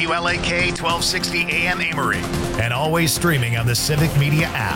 WLAK 1260 AM Amory, and always streaming on the Civic Media app.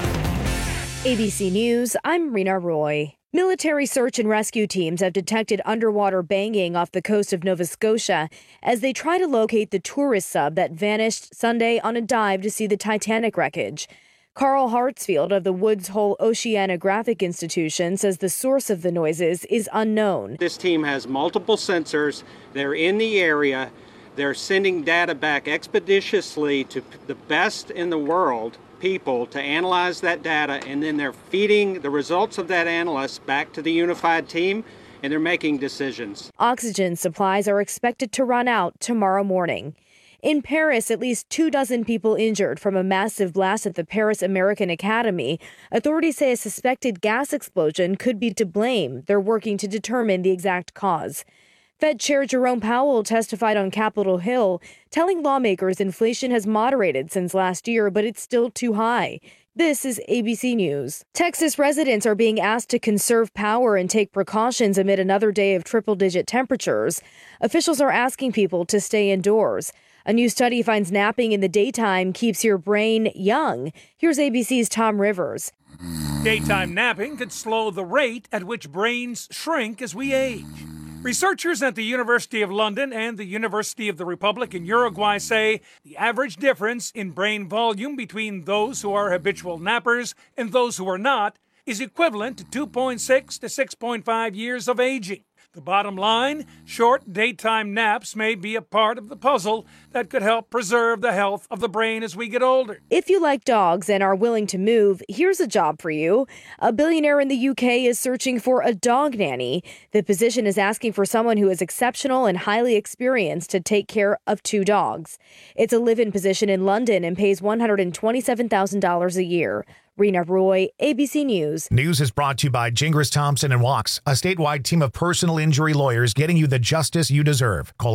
ABC News, I'm Rena Roy. Military search and rescue teams have detected underwater banging off the coast of Nova Scotia as they try to locate the tourist sub that vanished Sunday on a dive to see the Titanic wreckage. Carl Hartsfield of the Woods Hole Oceanographic Institution says the source of the noises is unknown. This team has multiple sensors. They're in the area. They're sending data back expeditiously to the best in the world people to analyze that data, and then they're feeding the results of that analysis back to the unified team, and they're making decisions. Oxygen supplies are expected to run out tomorrow morning. In Paris, at least 24 people injured from a massive blast at the Paris American Academy. Authorities say a suspected gas explosion could be to blame. They're working to determine the exact cause. Fed Chair Jerome Powell testified on Capitol Hill, telling lawmakers inflation has moderated since last year, but it's still too high. This is ABC News. Texas residents are being asked to conserve power and take precautions amid another day of triple-digit temperatures. Officials are asking people to stay indoors. A new study finds napping in the daytime keeps your brain young. Here's ABC's Tom Rivers. Daytime napping could slow the rate at which brains shrink as we age. Researchers at the University of London and the University of the Republic in Uruguay say the average difference in brain volume between those who are habitual nappers and those who are not is equivalent to 2.6 to 6.5 years of aging. The bottom line, short daytime naps may be a part of the puzzle that could help preserve the health of the brain as we get older. If you like dogs and are willing to move, here's a job for you. A billionaire in the UK is searching for a dog nanny. The position is asking for someone who is exceptional and highly experienced to take care of 2 dogs. It's a live-in position in London and pays $127,000 a year. Rena Roy, ABC News. News is brought to you by Gingras Thompson and Walks, a statewide team of personal injury lawyers getting you the justice you deserve. Call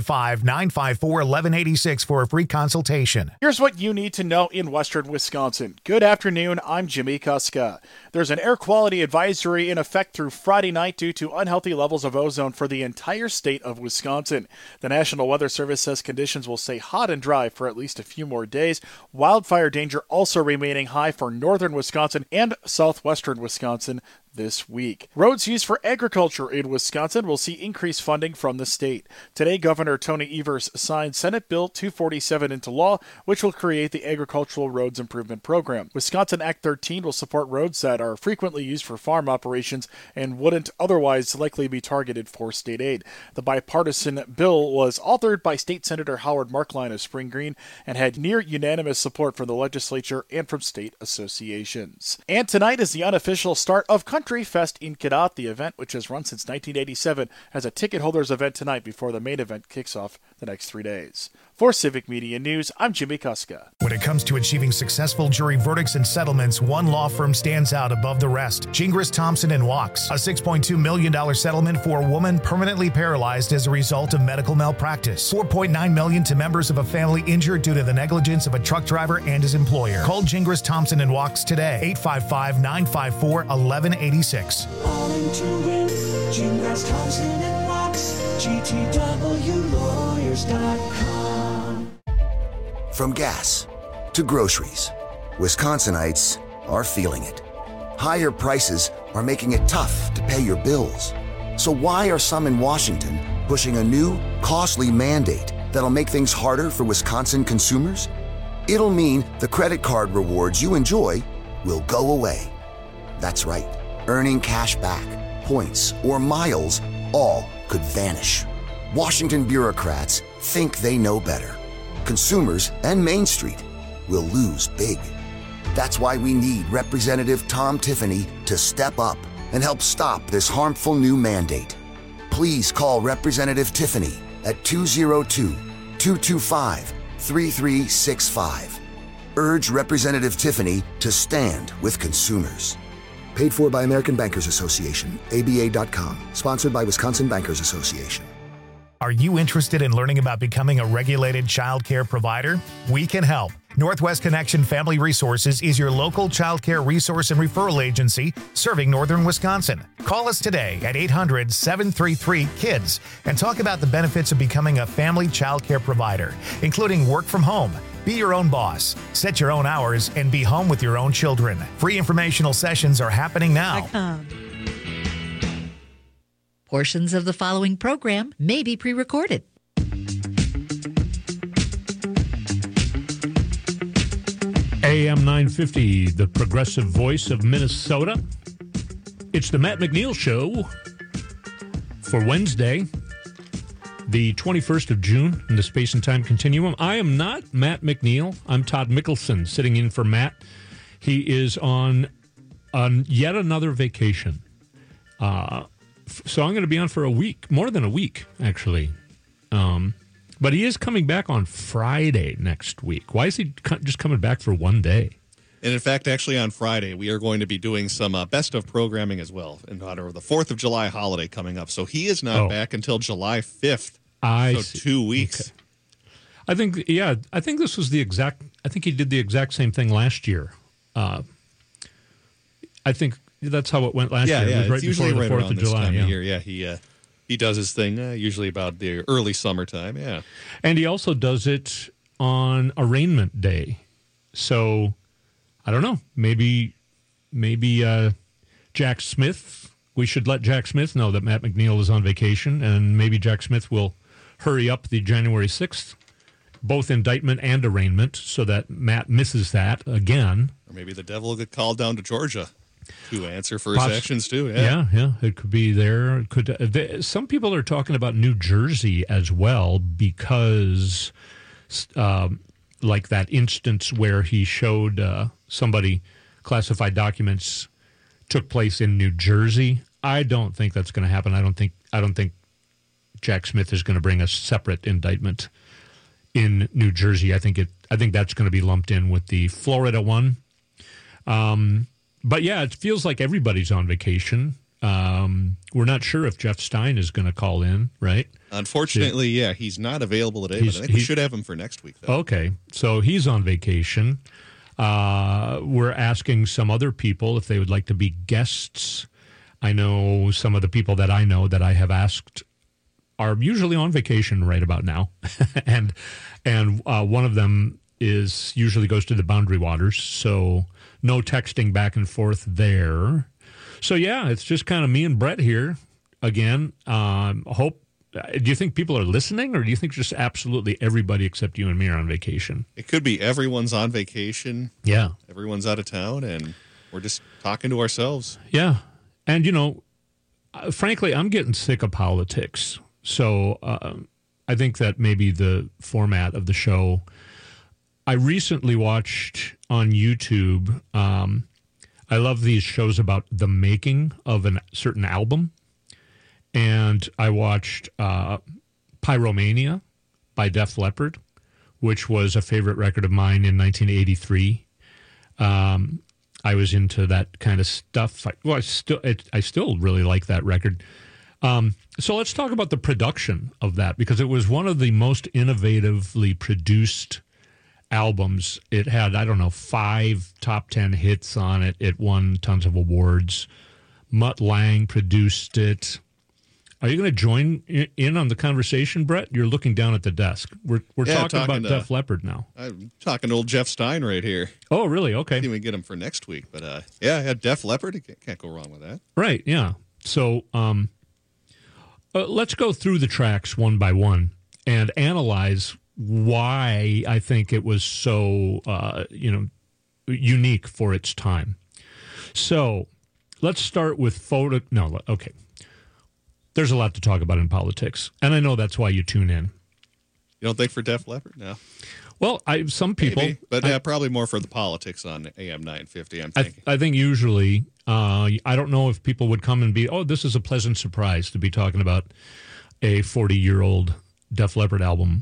855-954-1186 for a free consultation. Here's what you need to know in western Wisconsin. Good afternoon, I'm Jimmy Kuska. There's an air quality advisory in effect through Friday night due to unhealthy levels of ozone for the entire state of Wisconsin. The National Weather Service says conditions will stay hot and dry for at least a few more days. Wildfire danger also remaining high for northern Wisconsin and southwestern Wisconsin this week. Roads used for agriculture in Wisconsin will see increased funding from the state. Today, Governor Tony Evers signed Senate Bill 247 into law, which will create the Agricultural Roads Improvement Program. Wisconsin Act 13 will support roads that are frequently used for farm operations and wouldn't otherwise likely be targeted for state aid. The bipartisan bill was authored by State Senator Howard Markline of Spring Green and had near unanimous support from the legislature and from state associations. And tonight is the unofficial start of Country Fest in Cadott. The event, which has run since 1987, has a ticket holders event tonight before the main event kicks off the next 3 days. For Civic Media News, I'm Jimmy Kuska. When it comes to achieving successful jury verdicts and settlements, one law firm stands out above the rest. Gingras Thompson and Walks, a $6.2 million settlement for a woman permanently paralyzed as a result of medical malpractice. $4.9 million to members of a family injured due to the negligence of a truck driver and his employer. Call Gingras Thompson and Walks today, 855-954-1186. All into win, Gingras Thompson and Walks, GTWlawyers.com. From gas to groceries, Wisconsinites are feeling it. Higher prices are making it tough to pay your bills. So why are some in Washington pushing a new, costly mandate that'll make things harder for Wisconsin consumers? It'll mean the credit card rewards you enjoy will go away. That's right. Earning cash back, points, or miles all could vanish. Washington bureaucrats think they know better. Consumers and Main Street will lose big. That's why we need Representative Tom Tiffany to step up and help stop this harmful new mandate. Please call Representative Tiffany at 202-225-3365. Urge Representative Tiffany to stand with consumers. Paid for by American Bankers Association, ABA.com. Sponsored by Wisconsin Bankers Association. Are you interested in learning about becoming a regulated child care provider? We can help. Northwest Connection Family Resources is your local child care resource and referral agency serving northern Wisconsin. Call us today at 800-733-KIDS and talk about the benefits of becoming a family child care provider, including work from home, be your own boss, set your own hours, and be home with your own children. Free informational sessions are happening now. Portions of the following program may be pre-recorded. AM 950, the progressive voice of Minnesota. It's the Matt McNeil Show for Wednesday, the 21st of June in the Space and Time Continuum. I am not Matt McNeil. I'm Todd Mickelson, sitting in for Matt. He is on yet another vacation. So I'm going to be on for a week, more than a week, actually. But he is coming back on Friday next week. Why is he just coming back for one day? And in fact, actually on Friday, we are going to be doing some best of programming as well in honor of the 4th of July holiday coming up. So he is not back until July 5th. So see. 2 weeks. Okay. I think this was I think he did the exact same thing last year. I think that's how it went last year. Yeah, it was right it's usually before the right 4th around of this July. time of year. Yeah, he does his thing usually about the early summertime, yeah. And he also does it on Arraignment Day. So, I don't know, maybe Jack Smith, we should let Jack Smith know that Matt McNeil is on vacation, and maybe Jack Smith will hurry up the January 6th, both indictment and arraignment, so that Matt misses that again. Or maybe the devil will get called down to Georgia to answer for his actions too. Yeah, it could be there. It could. Some people are talking about New Jersey as well because, like that instance where he showed somebody classified documents took place in New Jersey. I don't think that's going to happen. I don't think Jack Smith is going to bring a separate indictment in New Jersey. I think that's going to be lumped in with the Florida one. But yeah, it feels like everybody's on vacation. We're not sure if Jeff Stein is going to call in, right? Unfortunately, he's not available today, but I think we should have him for next week, though. Okay, so he's on vacation. We're asking some other people if they would like to be guests. I know some of the people that I know that I have asked are usually on vacation right about now. and one of them usually goes to the Boundary Waters, so no texting back and forth there. So, yeah, it's just kind of me and Brett here again. Do you think people are listening, or do you think just absolutely everybody except you and me are on vacation? It could be everyone's on vacation. Yeah. Everyone's out of town, and we're just talking to ourselves. Yeah. And, frankly, I'm getting sick of politics. So I think that maybe the format of the show, I recently watched on YouTube, I love these shows about the making of a certain album. And I watched Pyromania by Def Leppard, which was a favorite record of mine in 1983. I was into that kind of stuff. I still really like that record. So let's talk about the production of that, because it was one of the most innovatively produced albums. It had, 5 top 10 hits on it. It won tons of awards. Mutt Lange produced it. Are you going to join in on the conversation, Brett? You're looking down at the desk. We're talking about Def Leppard now. I'm talking to old Jeff Stein right here. Oh, really? Okay. See if we can get him for next week. But, Def Leppard, can't go wrong with that. Right, yeah. So let's go through the tracks one by one and analyze why I think it was so, unique for its time. So let's start with okay. There's a lot to talk about in politics, and I know that's why you tune in. You don't think for Def Leppard? No. Well, some people... Maybe, but probably more for the politics on AM 950, I'm thinking. I think usually, I don't know if people would come and be, this is a pleasant surprise to be talking about a 40-year-old Def Leppard album.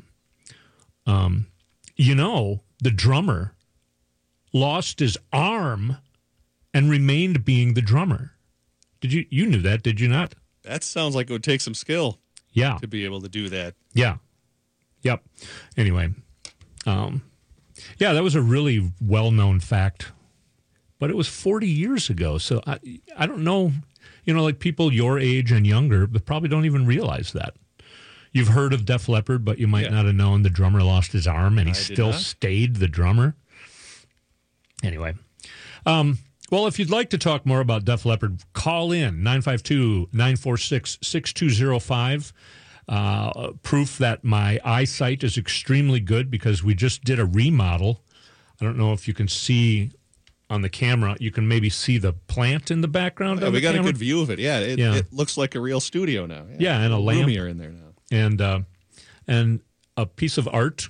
The drummer lost his arm and remained being the drummer. You knew that, did you not? That sounds like it would take some skill. Yeah. To be able to do that. Yeah. Yep. Anyway, Yeah, that was a really well-known fact. But it was 40 years ago, so I don't know. Like people your age and younger, but probably don't even realize that. You've heard of Def Leppard, but you might not have known the drummer lost his arm, and he still stayed the drummer. Anyway. Well, if you'd like to talk more about Def Leppard, call in 952-946-6205. Proof that my eyesight is extremely good because we just did a remodel. I don't know if you can see on the camera. You can maybe see the plant in the background. Yeah, we got a good view of it. Yeah, it looks like a real studio now. Yeah, and a lamp. Roomier in there now. And a piece of art.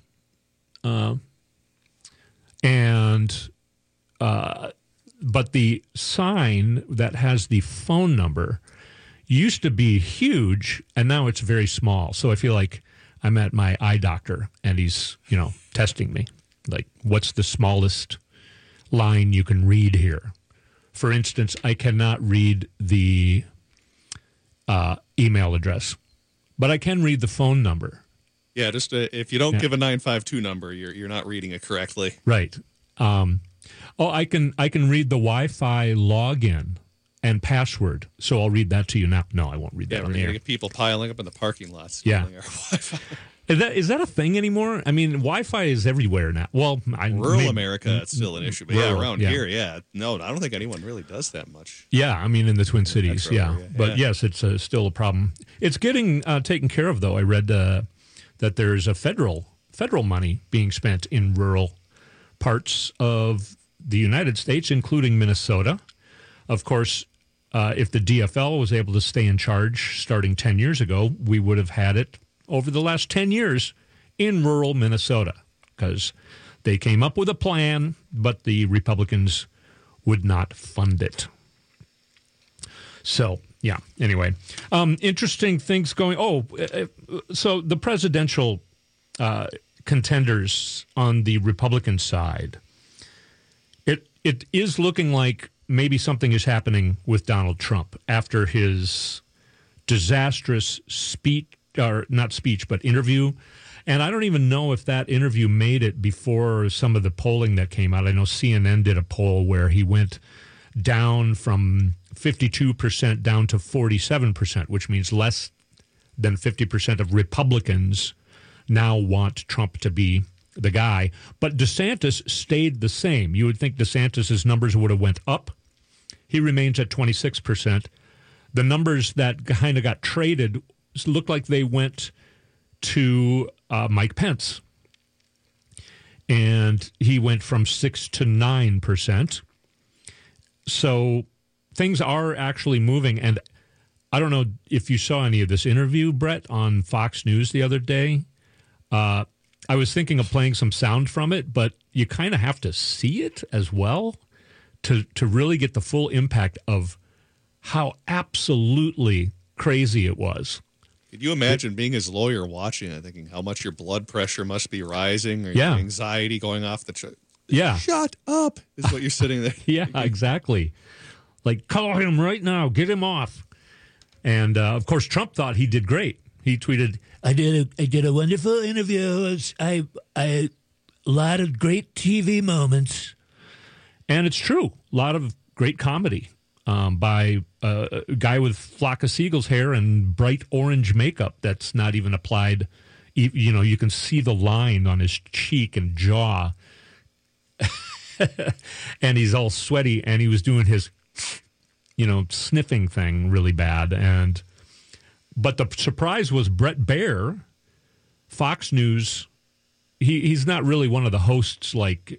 But the sign that has the phone number used to be huge, and now it's very small. So I feel like I'm at my eye doctor, and he's, testing me. Like, what's the smallest line you can read here? For instance, I cannot read the email address, but I can read the phone number. Yeah, just if you don't give a 952 number, you're not reading it correctly. Right. I can read the Wi-Fi login and password, so I'll read that to you now. No, I won't read that on the air. We're going to get people piling up in the parking lots. Yeah. Our Wi-Fi. Is that a thing anymore? I mean, Wi-Fi is everywhere now. Well, rural America, it's still an issue. But around here, no, I don't think anyone really does that much. Yeah, I mean, in the Twin Cities, But yes, it's still a problem. It's getting taken care of, though. I read that there's a federal money being spent in rural parts of the United States, including Minnesota. Of course, if the DFL was able to stay in charge starting 10 years ago, we would have had it over the last 10 years in rural Minnesota because they came up with a plan, but the Republicans would not fund it. So, yeah, anyway. Interesting things going. So the presidential contenders on the Republican side, it is looking like maybe something is happening with Donald Trump after his disastrous interview. And I don't even know if that interview made it before some of the polling that came out. I know CNN did a poll where he went down from 52% down to 47%, which means less than 50% of Republicans now want Trump to be the guy. But DeSantis stayed the same. You would think DeSantis' numbers would have went up. He remains at 26%. The numbers that kind of got traded looked like they went to Mike Pence. And he went from 6 to 9%. So things are actually moving. And I don't know if you saw any of this interview, Brett, on Fox News the other day. I was thinking of playing some sound from it, but you kind of have to see it as well to really get the full impact of how absolutely crazy it was. Could you imagine being his lawyer watching it, thinking how much your blood pressure must be rising or your anxiety going off the chart? Yeah. Shut up is what you're sitting there. Yeah, exactly. Like, call him right now. Get him off. And, of course, Trump thought he did great. He tweeted, I did a wonderful interview. A lot of great TV moments. And it's true. A lot of great comedy by a guy with flock of seagulls hair and bright orange makeup that's not even applied. You can see the line on his cheek and jaw. And he's all sweaty, and he was doing his, sniffing thing really bad. But the surprise was Bret Baier, Fox News. He's not really one of the hosts like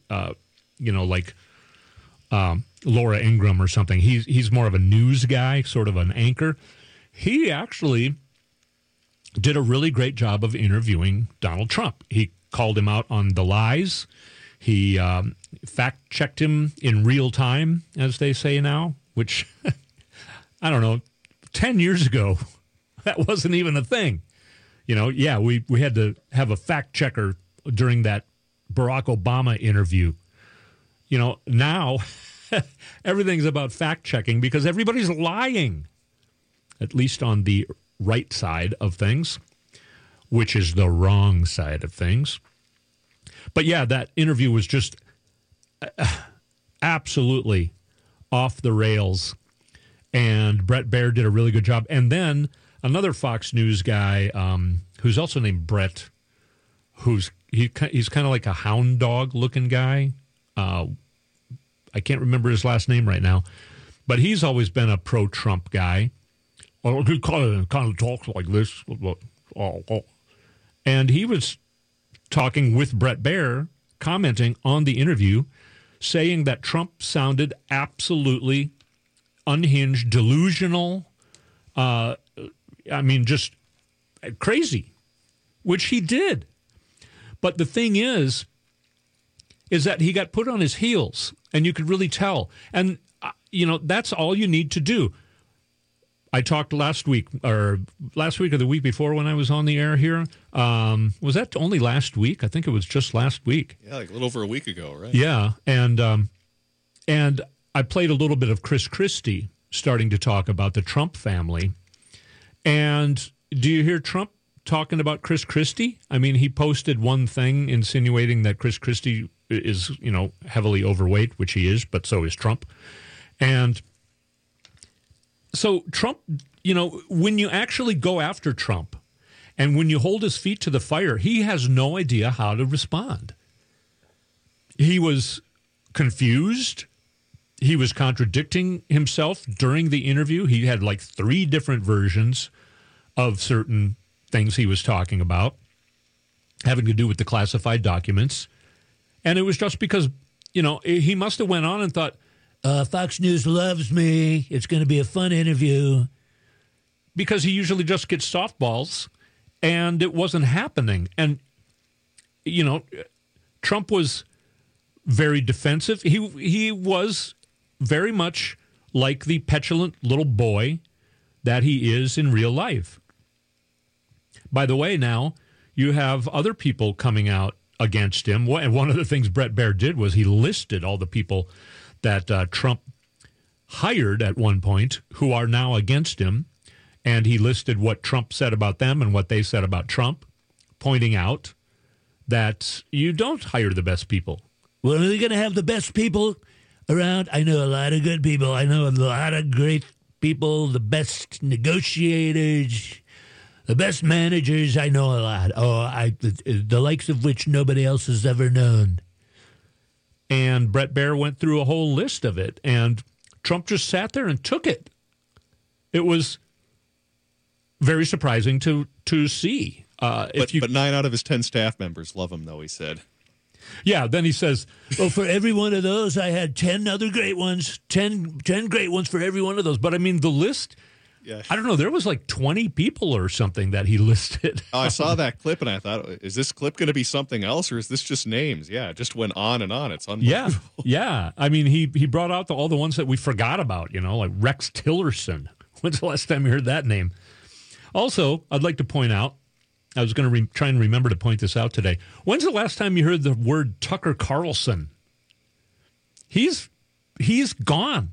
Laura Ingraham or something. He's more of a news guy, sort of an anchor. He actually did a really great job of interviewing Donald Trump. He called him out on the lies. He fact-checked him in real time, as they say now, which, I don't know, 10 years ago, that wasn't even a thing. We had to have a fact-checker during that Barack Obama interview. Now everything's about fact-checking because everybody's lying, at least on the right side of things, which is the wrong side of things. But yeah, that interview was just absolutely off the rails. And Bret Baier did a really good job. And then another Fox News guy who's also named Brett, he's kind of like a hound dog looking guy. I can't remember his last name right now, but he's always been a pro-Trump guy. Well, he kind of talks like this. And he was talking with Bret Baier, commenting on the interview, saying that Trump sounded absolutely unhinged, delusional, just crazy, which he did. But the thing is that he got put on his heels, and you could really tell. And, that's all you need to do. I talked last week or the week before when I was on the air here. Was that only last week? I think it was just last week. Yeah, like a little over a week ago, right? Yeah, and I played a little bit of Chris Christie starting to talk about the Trump family. And do you hear Trump talking about Chris Christie? I mean, he posted one thing insinuating that Chris Christie is, heavily overweight, which he is, but so is Trump. And so Trump, when you actually go after Trump and when you hold his feet to the fire, he has no idea how to respond. He was confused. He was contradicting himself during the interview. He had like 3 different versions of certain things he was talking about having to do with the classified documents. And it was just because, he must have went on and thought, Fox News loves me. It's going to be a fun interview. Because he usually just gets softballs, and it wasn't happening. And, Trump was very defensive. He was very much like the petulant little boy that he is in real life. By the way, now you have other people coming out against him. And one of the things Bret Baier did was he listed all the people that Trump hired at one point who are now against him. And he listed what Trump said about them and what they said about Trump, pointing out that you don't hire the best people. Well, are they going to have the best people around? I know a lot of good people. I know a lot of great people, the best negotiators, the best managers. I know a lot. The likes of which nobody else has ever known. And Bret Baier went through a whole list of it, and Trump just sat there and took it. It was very surprising to see. But 9 out of his 10 staff members love him, though, he said. Yeah, then he says, well, for every one of those, I had 10 other great ones, 10 great ones for every one of those. But, I mean, the list, I don't know, there was like 20 people or something that he listed. I saw that clip, and I thought, is this clip going to be something else, or is this just names? Yeah, it just went on and on. It's unbelievable. Yeah. I mean, he brought out all the ones that we forgot about, like Rex Tillerson. When's the last time you heard that name? Also, I'd like to point out, I was going to try and remember to point this out today. When's the last time you heard the word Tucker Carlson? He's gone.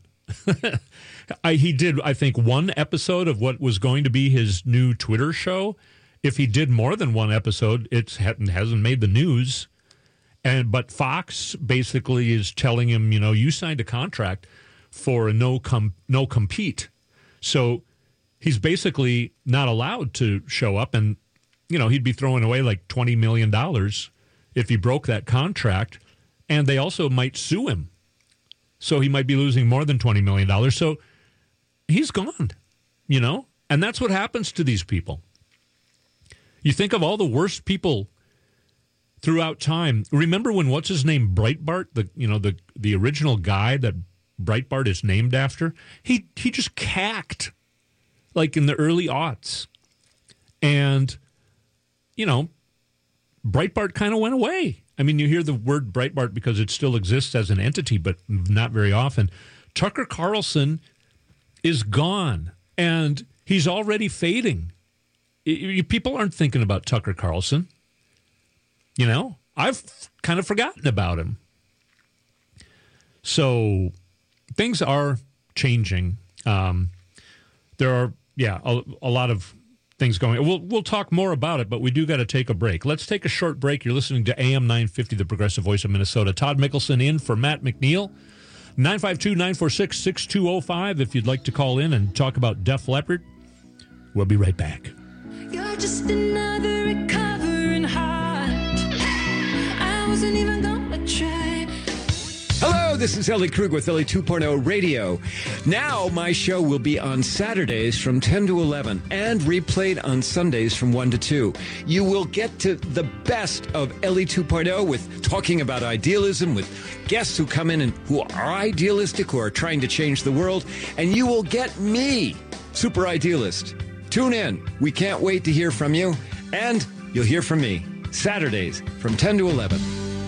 He did, I think, one episode of what was going to be his new Twitter show. If he did more than one episode, it hasn't made the news. But Fox basically is telling him, you signed a contract for a no compete. So he's basically not allowed to show up, and he'd be throwing away like $20 million if he broke that contract, and they also might sue him. So he might be losing more than $20 million. So he's gone, and that's what happens to these people. You think of all the worst people throughout time. Remember when what's-his-name, Breitbart, the original guy that Breitbart is named after? He just cacked, like in the early aughts. And Breitbart kind of went away. I mean, you hear the word Breitbart because it still exists as an entity, but not very often. Tucker Carlson is gone, and he's already fading. People aren't thinking about Tucker Carlson. I've kind of forgotten about him. So things are changing. There are, a lot of things going. We'll talk more about it, but we do got to take a break. Let's take a short break. You're listening to AM 950, the Progressive Voice of Minnesota. Todd Mickelson in for Matt McNeil. 952-946-6205 if you'd like to call in and talk about Def Leppard. We'll be right back. You're just another recovering heart. I wasn't even gonna try. Hello, this is Ellie Krug with Ellie 2.0 Radio. Now my show will be on Saturdays from 10 to 11 and replayed on Sundays from 1 to 2. You will get to the best of Ellie 2.0 with talking about idealism with guests who come in and who are idealistic, who are trying to change the world. And you will get me, Super Idealist. Tune in. We can't wait to hear from you. And you'll hear from me Saturdays from 10 to 11.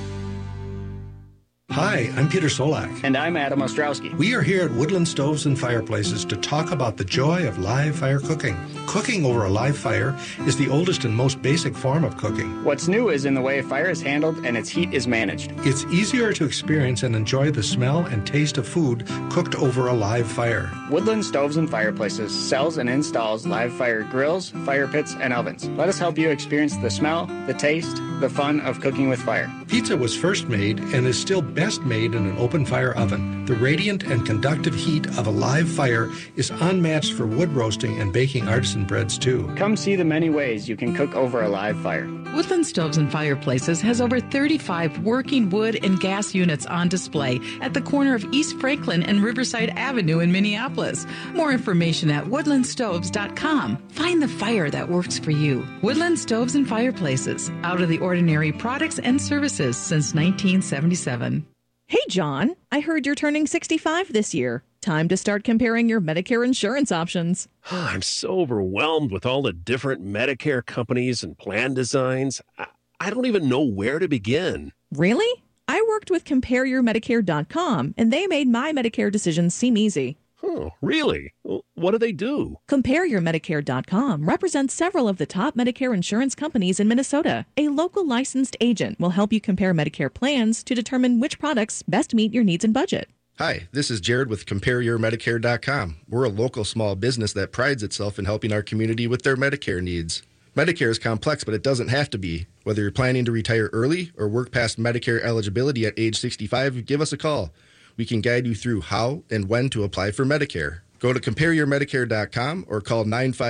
Hi, I'm Peter Solak. And I'm Adam Ostrowski. We are here at Woodland Stoves and Fireplaces to talk about the joy of live fire cooking. Cooking over a live fire is the oldest and most basic form of cooking. What's new is in the way fire is handled and its heat is managed. It's easier to experience and enjoy the smell and taste of food cooked over a live fire. Woodland Stoves and Fireplaces sells and installs live fire grills, fire pits, and ovens. Let us help you experience the smell, the taste, the fun of cooking with fire. Pizza was first made and is still best made in an open fire oven. The radiant and conductive heat of a live fire is unmatched for wood roasting and baking artisan breads too. Come see the many ways you can cook over a live fire. Woodland Stoves and Fireplaces has over 35 working wood and gas units on display at the corner of East Franklin and Riverside Avenue in Minneapolis. More information at woodlandstoves.com. Find the fire that works for you. Woodland Stoves and Fireplaces. Out of the ordinary products and services since 1977. Hey, John, I heard you're turning 65 this year. Time to start comparing your Medicare insurance options. I'm so overwhelmed with all the different Medicare companies and plan designs. I don't even know where to begin. Really? I worked with CompareYourMedicare.com, and they made my Medicare decisions seem easy. Oh, really? What do they do? CompareYourMedicare.com represents several of the top Medicare insurance companies in Minnesota. A local licensed agent will help you compare Medicare plans to determine which products best meet your needs and budget. Hi, this is Jared with CompareYourMedicare.com. We're a local small business that prides itself in helping our community with their Medicare needs. Medicare is complex, but it doesn't have to be. Whether you're planning to retire early or work past Medicare eligibility at age 65, give us a call. We can guide you through how and when to apply for Medicare. Go to CompareYourMedicare.com or call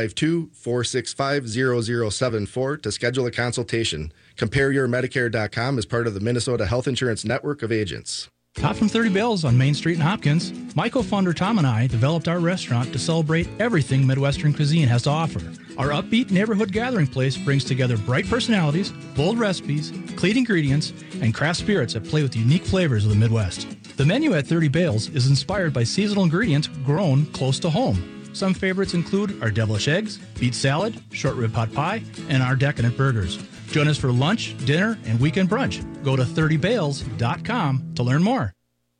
952-465-0074 to schedule a consultation. CompareYourMedicare.com is part of the Minnesota Health Insurance Network of Agents. Hot from 30 Bells on Main Street in Hopkins, my co-founder Tom and I developed our restaurant to celebrate everything Midwestern cuisine has to offer. Our upbeat neighborhood gathering place brings together bright personalities, bold recipes, clean ingredients, and craft spirits that play with the unique flavors of the Midwest. The menu at 30 Bales is inspired by seasonal ingredients grown close to home. Some favorites include our devilish eggs, beet salad, short rib pot pie, and our decadent burgers. Join us for lunch, dinner, and weekend brunch. Go to 30bales.com to learn more.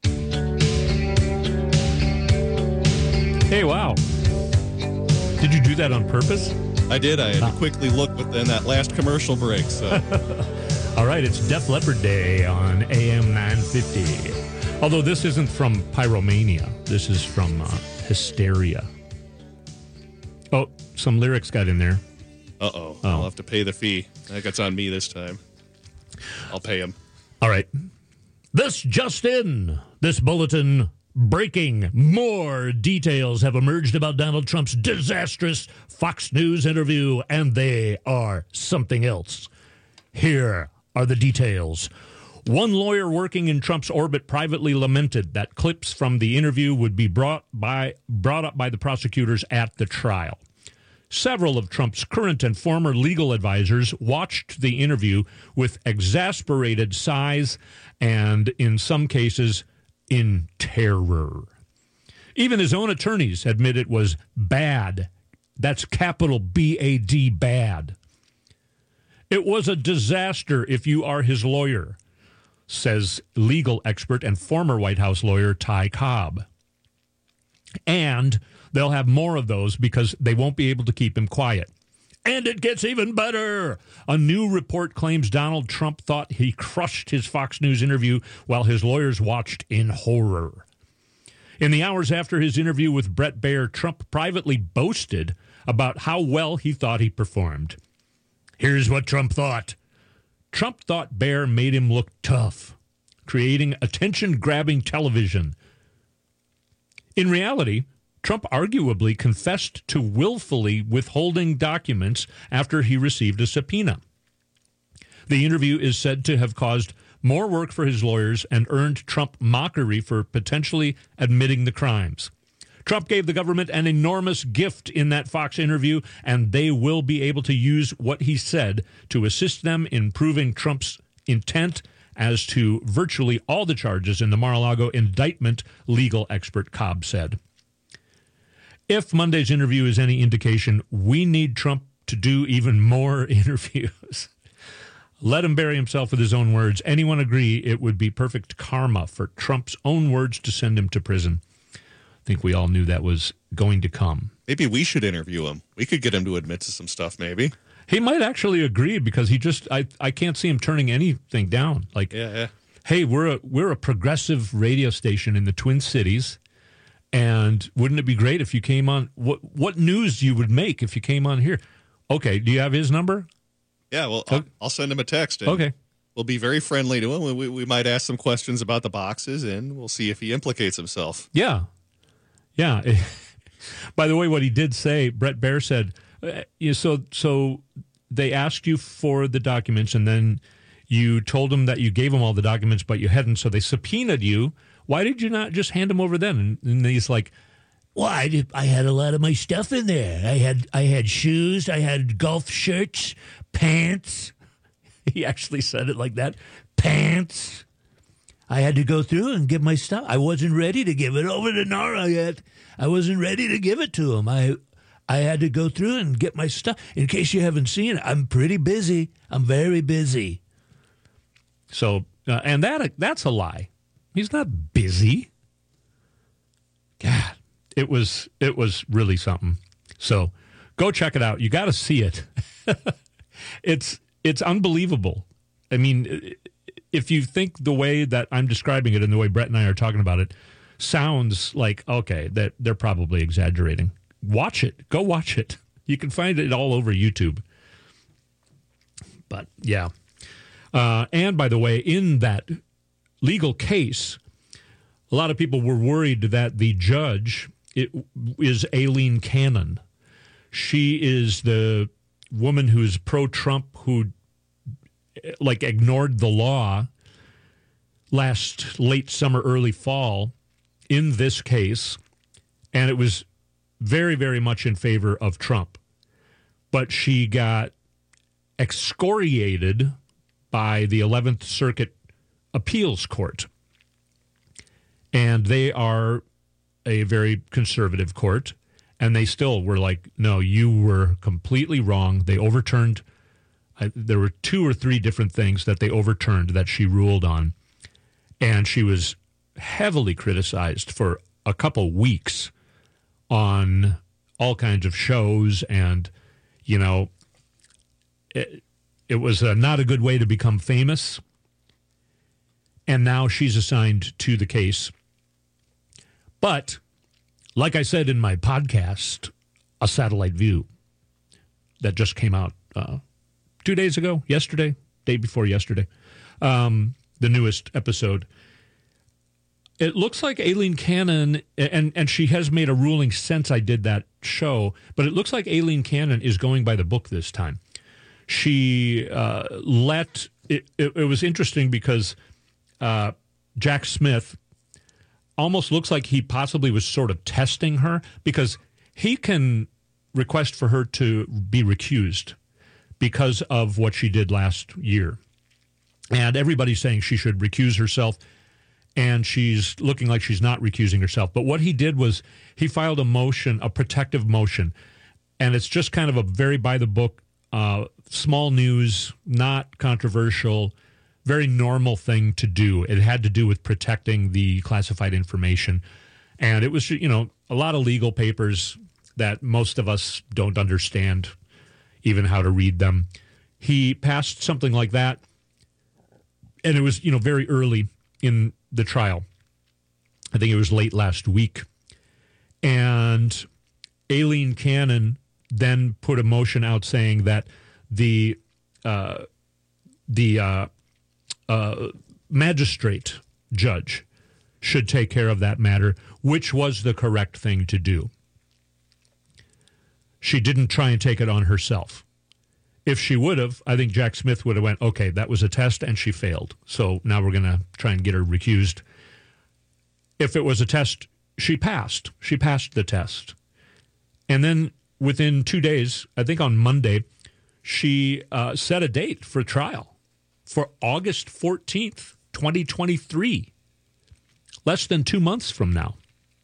Hey, wow. Did you do that on purpose? I did. I had to quickly look within that last commercial break. So. All right, it's Def Leppard Day on AM 950. Although this isn't from Pyromania. This is from Hysteria. Oh, some lyrics got in there. Uh-oh. I'll have to pay the fee. I think it's on me this time. I'll pay him. All right. This just in. This bulletin breaking. More details have emerged about Donald Trump's disastrous Fox News interview, and they are something else. Here are the details. One lawyer working in Trump's orbit privately lamented that clips from the interview would be brought up by the prosecutors at the trial. Several of Trump's current and former legal advisors watched the interview with exasperated sighs and, in some cases, in terror. Even his own attorneys admit it was bad. That's capital B-A-D, bad. It was a disaster if you are his lawyer, says legal expert and former White House lawyer Ty Cobb. And they'll have more of those because they won't be able to keep him quiet. And it gets even better. A new report claims Donald Trump thought he crushed his Fox News interview while his lawyers watched in horror. In the hours after his interview with Bret Baier, Trump privately boasted about how well he thought he performed. Here's what Trump thought. Trump thought Bear made him look tough, creating attention-grabbing television. In reality, Trump arguably confessed to willfully withholding documents after he received a subpoena. The interview is said to have caused more work for his lawyers and earned Trump mockery for potentially admitting the crimes. Trump gave the government an enormous gift in that Fox interview, and they will be able to use what he said to assist them in proving Trump's intent as to virtually all the charges in the Mar-a-Lago indictment, legal expert Cobb said. If Monday's interview is any indication, we need Trump to do even more interviews. Let him bury himself with his own words. Anyone agree it would be perfect karma for Trump's own words to send him to prison? I think we all knew that was going to come. Maybe we should interview him. We could get him to admit to some stuff, maybe. He might actually agree because he just, I can't see him turning anything down. Like, hey, we're a progressive radio station in the Twin Cities, and wouldn't it be great if you came on? What news you would make if you came on here? Okay, do you have his number? Yeah, well, I'll send him a text. Okay. We'll be very friendly to him. We might ask some questions about the boxes, and we'll see if he implicates himself. Yeah. Yeah. By the way, what he did say, Brett Baer said, so they asked you for the documents, and then you told them that you gave them all the documents, but you hadn't, so they subpoenaed you. Why did you not just hand them over then? And he's like, well, I had a lot of my stuff in there. I had shoes, I had golf shirts, pants. He actually said it like that. Pants. I had to go through and get my stuff. I wasn't ready to give it over to Nara yet. I wasn't ready to give it to him. I had to go through and get my stuff. In case you haven't seen it, I'm pretty busy. I'm very busy. So, and that's a lie. He's not busy. God, it was really something. So, go check it out. You got to see it. It's unbelievable. I mean, if you think the way that I'm describing it and the way Brett and I are talking about it sounds like, okay, that they're probably exaggerating. Watch it. Go watch it. You can find it all over YouTube. But, yeah. And, by the way, in that legal case, a lot of people were worried that the judge is Aileen Cannon. She is the woman who's pro-Trump who ignored the law last late summer, early fall in this case, and it was very, very much in favor of Trump. But she got excoriated by the 11th Circuit Appeals Court, and they are a very conservative court, and they still were like, no, you were completely wrong. They overturned. There were 2 or 3 different things that they overturned that she ruled on, and she was heavily criticized for a couple weeks on all kinds of shows, and, you know, it was not a good way to become famous, and now she's assigned to the case. But, like I said in my podcast, A Satellite View, that just came out 2 days ago, yesterday, day before yesterday, the newest episode. It looks like Aileen Cannon, and she has made a ruling since I did that show, but it looks like Aileen Cannon is going by the book this time. She it was interesting because Jack Smith almost looks like he possibly was sort of testing her, because he can request for her to be recused because of what she did last year. And everybody's saying she should recuse herself, and she's looking like she's not recusing herself. But what he did was he filed a motion, a protective motion, and it's just kind of a very by-the-book, small news, not controversial, very normal thing to do. It had to do with protecting the classified information. And it was, you know, a lot of legal papers that most of us don't understand even how to read them. He passed something like that, and it was, you know, very early in the trial. I think it was late last week. And Aileen Cannon then put a motion out saying that the magistrate judge should take care of that matter, which was the correct thing to do. She didn't try and take it on herself. If she would have, I think Jack Smith would have went, okay, that was a test and she failed. So now we're going to try and get her recused. If it was a test, she passed. She passed the test. And then within 2 days, I think on Monday, she set a date for trial for August 14th, 2023. Less than 2 months from now.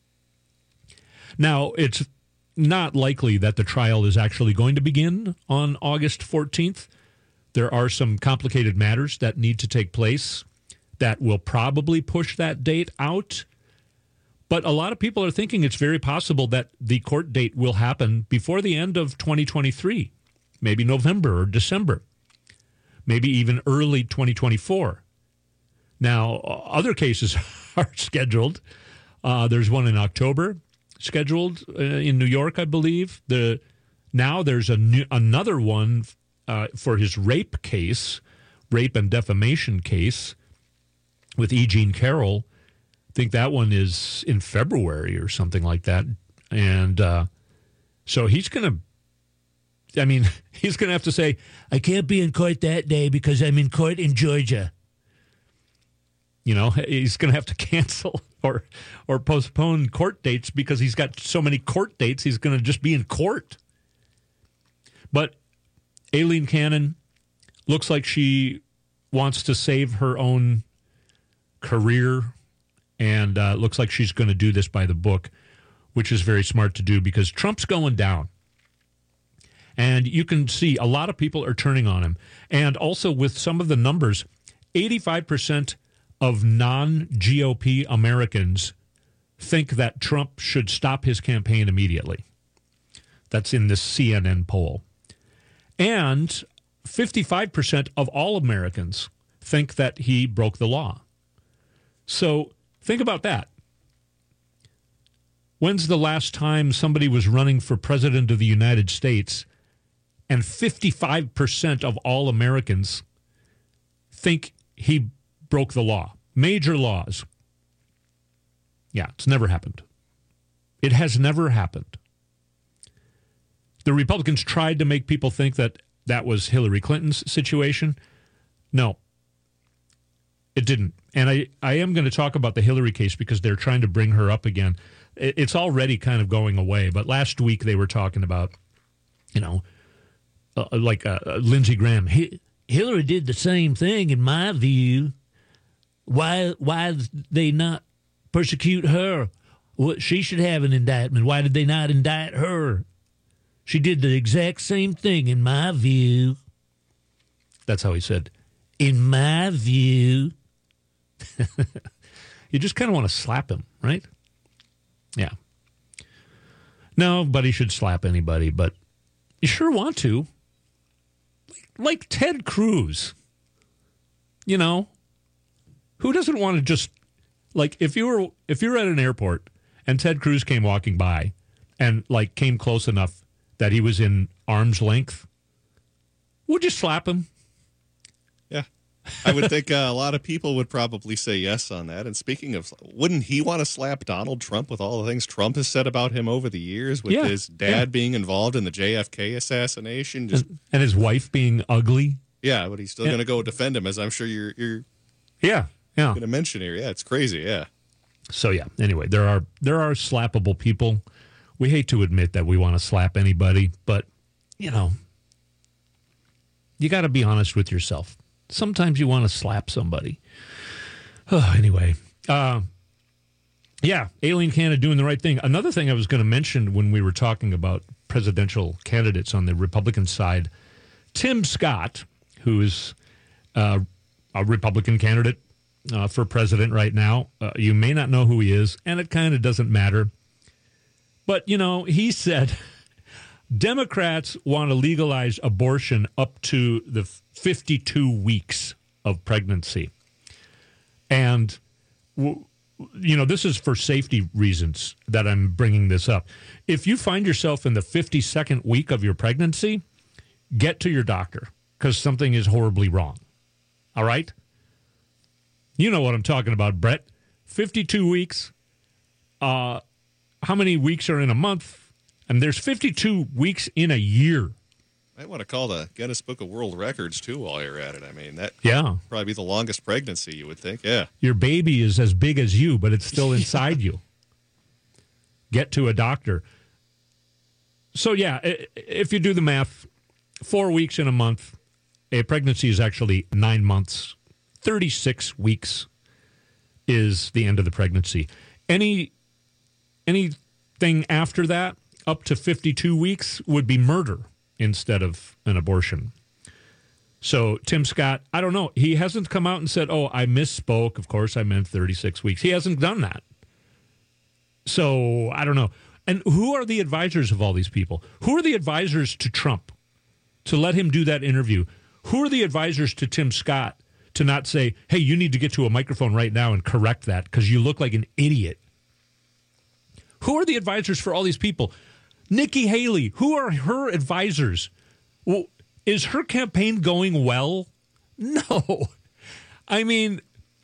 Now, it's not likely that the trial is actually going to begin on August 14th. There are some complicated matters that need to take place that will probably push that date out. But a lot of people are thinking it's very possible that the court date will happen before the end of 2023, maybe November or December, maybe even early 2024. Now, other cases are scheduled. There's one in October scheduled in New York, I believe. Now there's another one for his rape and defamation case with E. Jean Carroll. I think that one is in February or something like that. And so he's going to have to say, I can't be in court that day because I'm in court in Georgia. You know, he's going to have to cancel or postpone court dates because he's got so many court dates, he's going to just be in court. But Aileen Cannon looks like she wants to save her own career, and looks like she's going to do this by the book, which is very smart to do because Trump's going down. And you can see a lot of people are turning on him. And also with some of the numbers, 85% of non-GOP Americans think that Trump should stop his campaign immediately. That's in this CNN poll. And 55% of all Americans think that he broke the law. So think about that. When's the last time somebody was running for president of the United States and 55% of all Americans think he broke the law? Major laws. Yeah, it's never happened. It has never happened. The Republicans tried to make people think that that was Hillary Clinton's situation. No, it didn't. And I am going to talk about the Hillary case because they're trying to bring her up again. It's already kind of going away. But last week they were talking about, Lindsey Graham. Hillary did the same thing, in my view. Why did they not persecute her? Well, she should have an indictment. Why did they not indict her? She did the exact same thing, in my view. That's how he said, in my view. You just kind of want to slap him, right? Yeah. Nobody should slap anybody, but you sure want to. Like Ted Cruz. Who doesn't want to just, like, if you're at an airport and Ted Cruz came walking by and, like, came close enough that he was in arm's length, would you slap him? Yeah. I would think a lot of people would probably say yes on that. And speaking of, wouldn't he want to slap Donald Trump with all the things Trump has said about him over the years, with his dad being involved in the JFK assassination? And his wife being ugly? Yeah, but he's still going to go defend him, as I'm sure you're going to mention here. Yeah, it's crazy, yeah. So, yeah, anyway, there are slappable people. We hate to admit that we want to slap anybody, but, you got to be honest with yourself. Sometimes you want to slap somebody. Anyway, Aileen Cannon doing the right thing. Another thing I was going to mention when we were talking about presidential candidates on the Republican side, Tim Scott, who is a Republican candidate for president right now. You may not know who he is, and it kind of doesn't matter. But, he said Democrats want to legalize abortion up to the 52 weeks of pregnancy. And this is for safety reasons that I'm bringing this up. If you find yourself in the 52nd week of your pregnancy, get to your doctor because something is horribly wrong. All right? You know what I'm talking about, Brett. 52 weeks. How many weeks are in a month? And there's 52 weeks in a year. Might want to call the Guinness Book of World Records, too, while you're at it. I mean, that probably be the longest pregnancy, you would think. Yeah. Your baby is as big as you, but it's still inside you. Get to a doctor. So, yeah, if you do the math, 4 weeks in a month, a pregnancy is actually 9 months. 36 weeks is the end of the pregnancy. Anything after that, up to 52 weeks, would be murder instead of an abortion. So Tim Scott, I don't know. He hasn't come out and said, oh, I misspoke. Of course, I meant 36 weeks. He hasn't done that. So I don't know. And who are the advisors of all these people? Who are the advisors to Trump to let him do that interview? Who are the advisors to Tim Scott to not say, hey, you need to get to a microphone right now and correct that because you look like an idiot? Who are the advisors for all these people? Nikki Haley, who are her advisors? Well, is her campaign going well? No. I mean,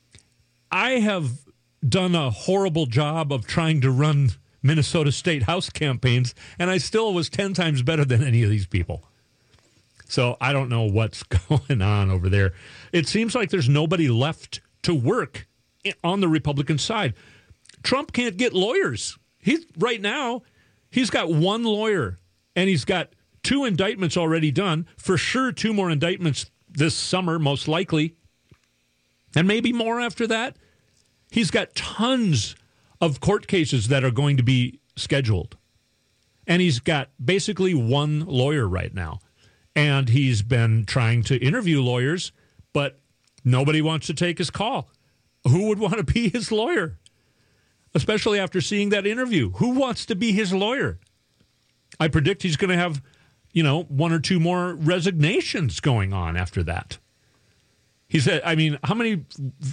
I have done a horrible job of trying to run Minnesota State House campaigns, and I still was 10 times better than any of these people. So I don't know what's going on over there. It seems like there's nobody left to work on the Republican side. Trump can't get lawyers. Right now, he's got one lawyer, and he's got 2 indictments already done. For sure, 2 more indictments this summer, most likely, and maybe more after that. He's got tons of court cases that are going to be scheduled, and he's got basically one lawyer right now. And he's been trying to interview lawyers, but nobody wants to take his call. Who would want to be his lawyer? Especially after seeing that interview. Who wants to be his lawyer? I predict he's going to have, 1 or 2 more resignations going on after that. He said, how many?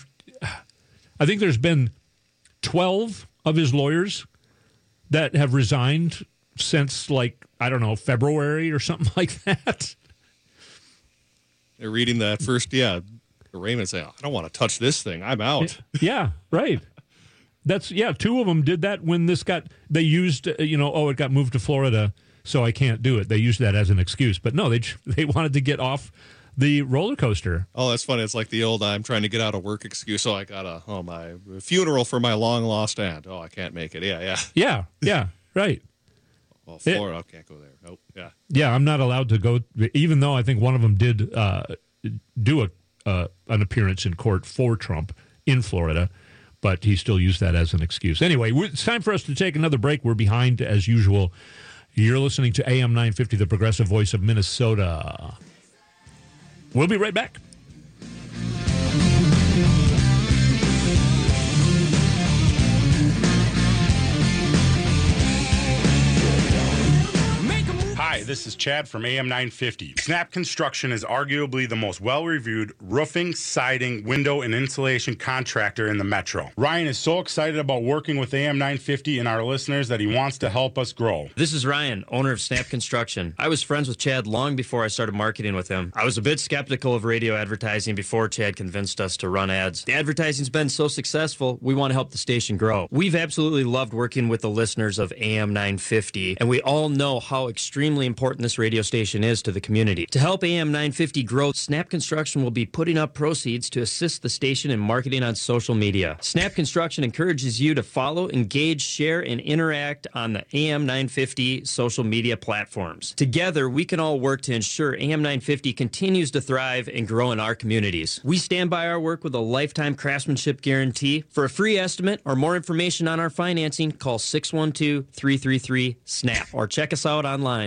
I think there's been 12 of his lawyers that have resigned since, February or something like that. They're reading that first, arraignment saying, I don't want to touch this thing. I'm out. Yeah, right. 2 of them did that when they used, it got moved to Florida, so I can't do it. They used that as an excuse. But no, they wanted to get off the roller coaster. Oh, that's funny. It's like the old, I'm trying to get out of work excuse. So I got my funeral for my long lost aunt. Oh, I can't make it. Yeah, right. Well, Florida, I can't go there. Nope. Yeah. Yeah, I'm not allowed to go, even though I think one of them did do an appearance in court for Trump in Florida. But he still used that as an excuse. Anyway, it's time for us to take another break. We're behind as usual. You're listening to AM 950, the progressive voice of Minnesota. We'll be right back. Hi, this is Chad from AM 950. Snap Construction is arguably the most well-reviewed roofing, siding, window, and insulation contractor in the metro. Ryan is so excited about working with AM 950 and our listeners that he wants to help us grow. This is Ryan, owner of Snap Construction. I was friends with Chad long before I started marketing with him. I was a bit skeptical of radio advertising before Chad convinced us to run ads. The advertising's been so successful, we want to help the station grow. We've absolutely loved working with the listeners of AM 950, and we all know how extremely important this radio station is to the community. To help AM 950 grow, Snap Construction will be putting up proceeds to assist the station in marketing on social media. Snap Construction encourages you to follow, engage, share, and interact on the AM 950 social media platforms. Together, we can all work to ensure AM 950 continues to thrive and grow in our communities. We stand by our work with a lifetime craftsmanship guarantee. For a free estimate or more information on our financing, call 612-333-SNAP or check us out online.